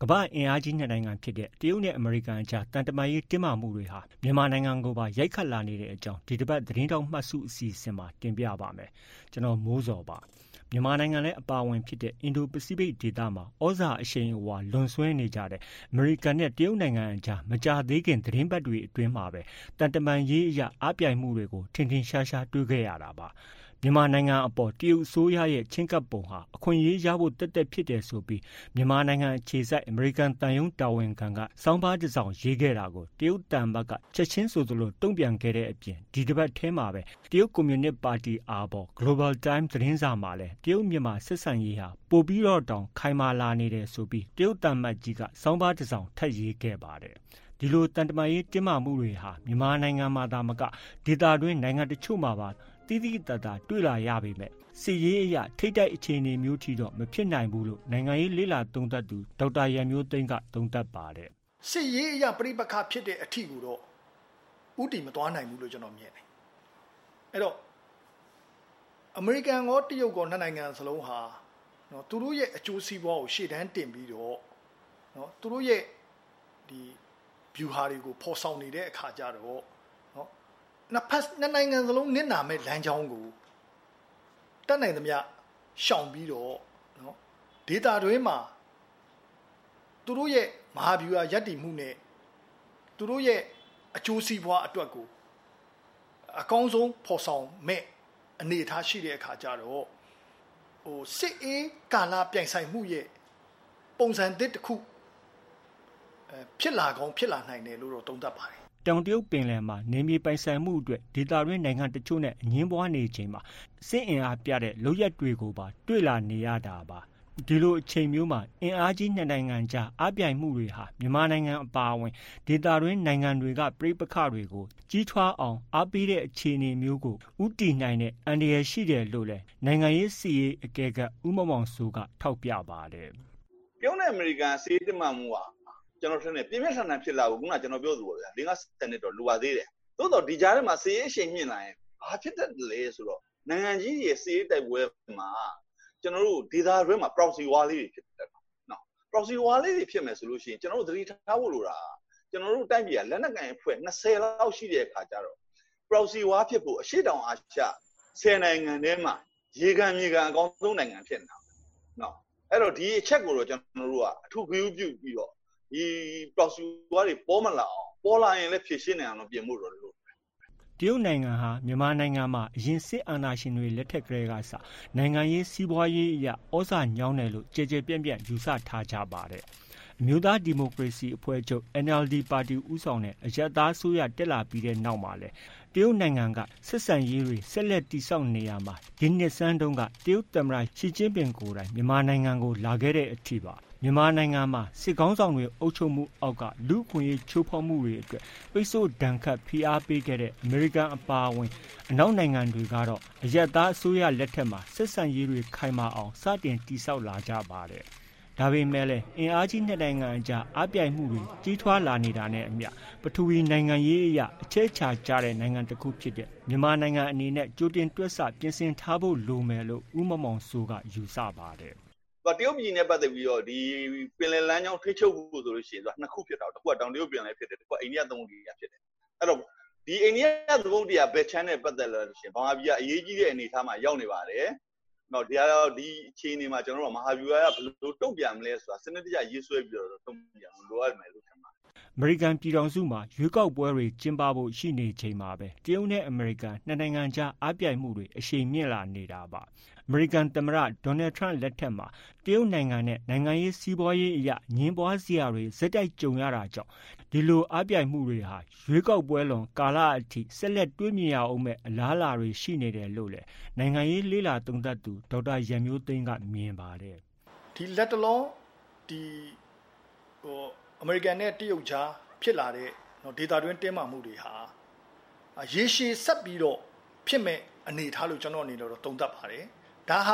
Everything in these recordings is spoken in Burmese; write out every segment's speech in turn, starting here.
ကမ္ဘာအင်အားကြီးနှစ်နိုင်ငံဖြစ်တဲ့တရုတ်နဲ့အမေရိကန်အကြားတန်တမာရေးတင်းမာမှုတွေဟာမြန်မာနိုင်ငံကိုပါရိုက်ခတ်လာနေတဲ့အကြောင်းဒီတစ်ပတ်သတင်းတောက်မှတ်စုအစီအစဉ်မှာတင်ပြပါမယ်။ကျွန်တော်မိုးစော်ပါ။မြန်မာနိုင်ငံလည်းအပါအဝင်ဖြစ်တဲ့အင်ဒိုပစိဖိတ်ဒေသမှာဩဇာအရှိန်အဝါလွန်ဆွဲနေကြတဲ့အမေရိကန်နဲ့တရုတ်နိုင်ငံအကြားမကြာသေးခင်သတင်းပတ်တွေအတွင်းမှာပဲတန်တမာရေးအရာအပြိုင်မှုတွေကိုထင်ထင်ရှားရှားတွေ့ခဲ့ရတာပါ။မြန်မာနိုင်ငံအပေါ်တရုတ်အစိုးရရဲ့ချင်းကပ်ပုံဟာအခွင့်အရေးရဖို့တက်တက်ဖြစ်တယ်ဆိုပြီးမြန်မာနိုင်ငံအခြေစိုက်အမေရိကန်တန်ယုံတာဝန်ခံကစောင်းပါးတစ်စောင်ရေးခဲ့တာကိုတရုတ်တန်ဘက်ကချက်ချင်းဆိုသလိုတုံ့ပြန်ခဲ့တဲ့အပြင်ဒီတစ်ပတ်ထဲမှာပဲတရုတ်ကွန်မြူနစ်ပါတီအားပေါ် Global Times သတင်းစာမှာလည်းတရုတ်မြန်မာဆက်ဆံရေးဟာပိုပြီးတော့တောင်ခိုင်မာလာနေတယ်ဆိုပြီးတရုတ်တန်မတ်ကြီးကစောင်းပါးတစ်စောင်ထပ်ရေးခဲ့ပါတယ်။ဒီလိုတန်တမာရေးတင်းမာမှုတွေဟာမြန်မာနိုင်ငံမှာသာမကဒေသတွင်းနိုင်ငံတချို့မှာပါတိတိတတ်တာတွေ့လာရပေမဲ့စစ်ရေးအရာထိတ်တိုက်အခြေအနေမျိုးထီတော့မဖြစ်နိုင်ဘူးလို့နိုင်ငံရေးလေ့လာသုံးသပ်သူဒေါက်တာရန်မျိုးသိန်းကသုံးသပ်ပါတယ်။စစ်ရေးအရာပြိပခဖြစ်တဲ့အထီကိုတော့ဥတီမသွားနိုင်ဘူးလို့ကျွန်တော်မြင်တယ်။အဲ့တော့အမေရိကန်ရောတရုတ်ရောနှစ်နိုင်ငံစလုံးဟာနော်သူတို့ရဲ့အကျိုးစီးပွားကိုရှေ့တန်းတင်ပြီးတော့နော်သူတို့ရဲ့ဒီဗျူဟာတွေကိုဖော်ဆောင်နေတဲ့အခါကျတော့နှစ်နိုင်ငံစလုံးနစ်နာမဲ့လမ်းကြောင်းကိုတက်နိုင်သမျှရှောင်ပြီးတော့နော်ဒေတာတွင်းမှာသူတို့ရဲ့မဟာဗျူဟာရပ်တည်မှုနဲ့သူတို့ရဲ့အကျိုးစီးပွားအတွက်ကိုအကောင်းဆုံးဖော်ဆောင်မဲ့အနေအထားရှိတဲ့အခါကျတော့စစ်အေးကာလပြိုင်ဆိုင်မှုရဲ့ပုံစံသစ်တစ်ခုဖြစ်လာကောင်းဖြစ်လာနိုင်တယ်လို့တော့သုံးသပ်ပါတယ်တောင်တရုတ်ပင်လယ်မှာနေမြေပိုင်ဆိုင်မှုအတွက်ဒေသတွင်းနိုင်ငံတချို့နဲ့အငင်းပွားနေချိန်မှာစစ်အင်အားပြတဲ့လုပ်ရက်တွေကိုပါတွေ့လာနေရတာပါဒီလိုအချိန်မျိုးမှာအင်အားကြီးနှစ်နိုင်ငံကြားအပြိုင်မှုတွေဟာမြန်မာနိုင်ငံအပါအဝင်ဒေသတွင်းနိုင်ငံတွေကပြိပခတွေကိုကြီးထွားအောင်အားပေးတဲ့အခြေအနေမျိုးကိုဥတီနိုင်တဲ့အန္တရာယ်ရှိတယ်လို့လည်းနိုင်ငံရေးစီရေးအကဲခတ်ဦးမောင်စိုးကထောက်ပြပါတယ်တရုတ်နဲ့အမေရိကန်စီးတင်မှမှုဟာကျွန်တော်ထင်တယ်ပြင်းပြထန်ထန်ဖြစ်လာဘူးခုနကကျွန်တော်ပြောသူပါဗျာ50နှစ်တော့လိုပါသေးတယ်သို့တော့ဒီကြားထဲမှာစီးရေးအရှိန်မြင့်လာရင်ဘာဖြစ်တတ်လဲဆိုတော့နိုင်ငံကြီးရဲ့စီးရေးတိုက်ပွဲမှာကျွန်တော်တို့ဒေသတွင်းမှာ proxy war လေးတွေဖြစ်တတ်တာနော် proxy war လေးတွေဖြစ်မယ်ဆိုလို့ရှိရင်ကျွန်တော်တို့သတိထားဖို့လိုတာကျွန်တော်တို့တိုင်းပြည်ကလက်နက်ကိုင်အဖွဲ့20လောက်ရှိတဲ့အခါကျတော့ proxy war ဖြစ်ဖို့အရှိတောင်အာရှ10နိုင်ငံထဲမှာရေကန်မြေကန်အကောင်းဆုံးနိုင်ငံဖြစ်နေတာနော်အဲ့တော့ဒီအချက်ကိုတော့ကျွန်တော်တို့ကအထူးဂရုပြုပြီးတော့ဒီ proxy war တွေပေါ်မလာအောင်ပေါ်လာရင်လည်းဖြည့်ရှင်းနိုင်အောင်တော့ပြင်ဖို့တော့လိုတရုတ်နိုင်ငံဟာမြန်မာနိုင်ငံမှာအရင်စစ်အာဏာရှင်တွေလက်ထက်ကတည်းကစနိုင်ငံရေးစီးပွားရေးအရာဩဇာညောင်းတယ်လို့ကြေကြေပြန့်ပြန့်ယူဆထားကြပါတယ်အမျိုးသားဒီမိုကရေစီအဖွဲ့ချုပ် NLD ပါတီဦးဆောင်တဲ့အရပ်သားအစိုးရတက်လာပြီးတဲ့နောက်မှာလဲတရုတ်နိုင်ငံကဆက်ဆံရေးတွေဆက်လက်တည်ဆောက်နေရမှာဒီနှစ်ဆန်းတုန်းကတရုတ်သမ္မတရှီကျင်းပင်ကိုယ်တိုင်မြန်မာနိုင်ငံကိုလာခဲ့တဲ့အထိပါမြန်မာနိုင်ငံမှာစစ်ကောင်းဆောင်တွေအုပ်ချုပ်မှုအောက်ကလူ့အခွင့်အရေးချိုးဖောက်မှုတွေအတွက်ပိတ်ဆို့ဒဏ်ခတ်ဖိအားပေးခဲ့တဲ့အမေရိကန်အပါအဝင်အနောက်နိုင်ငံတွေကတော့အရပ်သားအစိုးရလက်ထက်မှာဆက်ဆံရေးတွေခိုင်မာအောင်စတင်တည်ဆောက်လာကြပါတယ်။ဒါပေမဲ့လည်းအင်အားကြီးနှစ်နိုင်ငံအကြားအပြိုင်မှုတွေကြီးထွားလာနေတာနဲ့အမျှပထဝီနိုင်ငံရေးအရအချက်ချာကျတဲ့နိုင်ငံတစ်ခုဖြစ်တဲ့မြန်မာနိုင်ငံအနေနဲ့ကြိုတင်တွက်ဆပြင်ဆင်ထားဖို့လိုမယ်လို့ဦးမောင်စိုးကယူဆပါတယ်။တရုတ်ပြည်နဲ့ပတ်သက်ပြီးတော့ဒီပင်လယ်လမ်းကြောင်းထိချုပ်ဖို့ဆိုလို့ရှိရင်နှစ်ခုဖြစ်တာတစ်ခုကတောင်တရုတ်ပင်လယ်ဖြစ်တယ်တစ်ခုကအိန္ဒိယသမုဒ္ဒရာဖြစ်တယ်အဲ့တော့ဒီအိန္ဒိယသမုဒ္ဒရာဘက်ချမ်းနဲ့ပတ်သက်လို့ရှိရင်ဘာမှအရေးကြီးတဲ့အနေအထားမှာရောက်နေပါတယ်နော်ဒီအခြေအနေမှာကျွန်တော်တို့မဟာဗျူဟာကဘယ်လိုတုံ့ပြန်မလဲဆိုတာစနစ်တကျရေးဆွဲပြီးတော့တုံ့ပြန်လိုအပ်မယ်လို့ထင်ပါတယ်အမေရိကန်ပြည်ထောင်စုမှာရွေးကောက်ပွဲတွေကျင်းပဖို့ရှိနေချိန်မှာပဲတရုတ်နဲ့အမေရိကန်နှစ်နိုင်ငံကြားအပြိုင်မှုတွေအရှိန်မြင့်လာနေတာပါအမေရိကန်သမ္မတဒေါ်နယ်ထရန့်လက်ထက်မှာတရုတ်နိုင်ငံနဲ့နိုင်ငံရေးစီးပွားရေးအရငြင်းပွားစရာတွေဇက်တိုက်ကြုံရတာကြောင့်ဒီလိုအပြိုင်မှုတွေဟာရွေးကောက်ပွဲလွန်ကာလအထိဆက်လက်တွေးမြင်ရအောင်မဲ့အလားအလာတွေရှိနေတယ်လို့လည်းနိုင်ငံရေးလေ့လာသုံးသပ်သူဒေါက်တာရန်မျိုးသိန်းကမြင်ပါတယ်ဒီလက်တလုံးဒီအမေရိကန်နဲ့တရုတ်ကြားဖြစ်လာတဲ့ဒေတာတွင်းတင်းမာမှုတွေဟာရေရှည်ဆက်ပြီးတော့ဖြစ်မဲ့အနေထားလို့ကျွန်တော်အနေနဲ့တော့သုံးသပ်ပါတယ်ဒါဟာ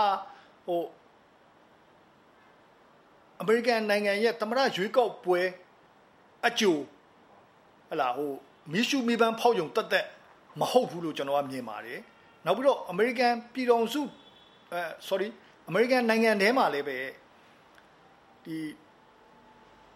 အမေရိကန်နိုင်ငံရဲ့သမ္မတရွေးကောက်ပွဲအကျိုးမီးရှူမီးပန်းဖောက်ယုံတက်တက်မဟုတ်ဘူးလို့ကျွန်တော်ကမြင်ပါတယ်နောက်ပြီးတော့အမေရိကန်ပြည်ထောင်စုအမေရိကန်နိုင်ငံထဲမှာလည်းပဲဒီ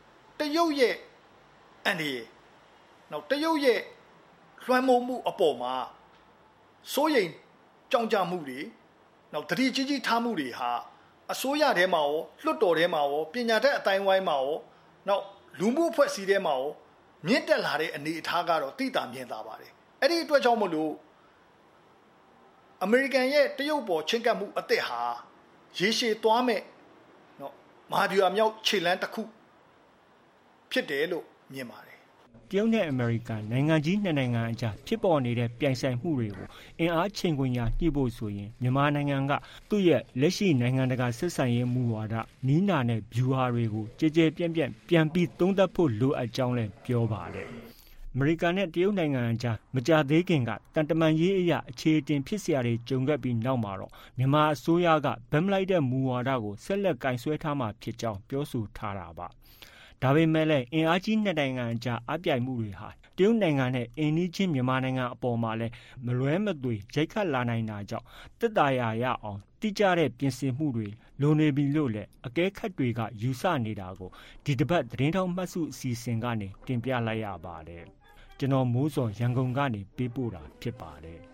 တရုတ်ရဲ့အန်ဒီနောက်တရုတ်ရဲ့လွှမ်းမိုးမှုအပေါ်မှာစိုးရိမ်ကြောင်ကြမှုတွေနောက်တတိကြီးကြီးထားမှုတွေဟာအစိုးရထဲမှာရောလွှတ်တော်ထဲမှာရောပညာတတ်အတိုင်းဝိုင်းမှာရောနောက်လူမှုအဖွဲ့အစည်းထဲမှာရောမြင့်တက်လာတဲ့အနေအထားကတော့သိတာမြင်သာပါတယ်အဲ့ဒီအတွက်ကြောင့်မလို့အမေရိကန်ရဲ့တရုတ်ပေါ်ချင်းကပ်မှုအသစ်ဟာရေရှည်သွားမဲ့နော်မဟာဗျူဟာမြောက်ခြေလှမ်းတစ်ခုဖြစ်တယ်လို့မြင်ပါတယ်တရုတ်နဲ့အမေရိကန်နိုင်ငံကြီးနှစ်နိုင်ငံအကြားဖြစ်ပေါ်နေတဲ့ပြိုင်ဆိုင်မှုတွေကိုအင်အားချိန်ခွင်ရာညှိဖို့ဆိုရင်မြန်မာနိုင်ငံကသူ့ရဲ့လက်ရှိနိုင်ငံတကာဆက်ဆံရေးမူဝါဒနီးနာနဲ့ဗျူဟာတွေကိုကြည်ကြဲပြန့်ပြန်ပြီးသုံးသပ်ဖို့လိုအပ်ကြောင်းလည်းပြောပါတယ်အမေရိကန်နဲ့တရုတ်နိုင်ငံအကြားမကြာသေးခင်ကတန်တမန်ရေးအရာအခြေအတင်ဖြစ်เสียတွေကြုံခဲ့ပြီးနောက်မှာတော့မြန်မာအစိုးရကဗမ်းမလိုက်တဲ့မူဝါဒကိုဆက်လက်ကင်ဆွဲထားမှာဖြစ်ကြောင်းပြောဆိုထားတာပါဒါပေမဲ့လည်းအင်အားကြီးနှစ်နိုင်ငံအကြားအပြိုင်မှုတွေဟာတရုတ်နိုင်ငံနဲ့အိမ်နီးချင်းမြန်မာနိုင်ငံအပေါ်မှာလည်းမလွဲမသွေရိုက်ခတ်လာနိုင်တာကြောင့်တက်တာရအောင်တိကျတဲ့ပြင်ဆင်မှုတွေလိုနေပြီလို့လည်းအကဲခတ်တွေကယူဆနေတာကိုဒီတစ်ပတ်သတင်းထောက်မှတ်စုအစီအစဉ်ကနေတင်ပြလိုက်ရပါတယ်ကျွန်တော်မိုးစော်ရန်ကုန်ကနေပေးပို့တာဖြစ်ပါတယ်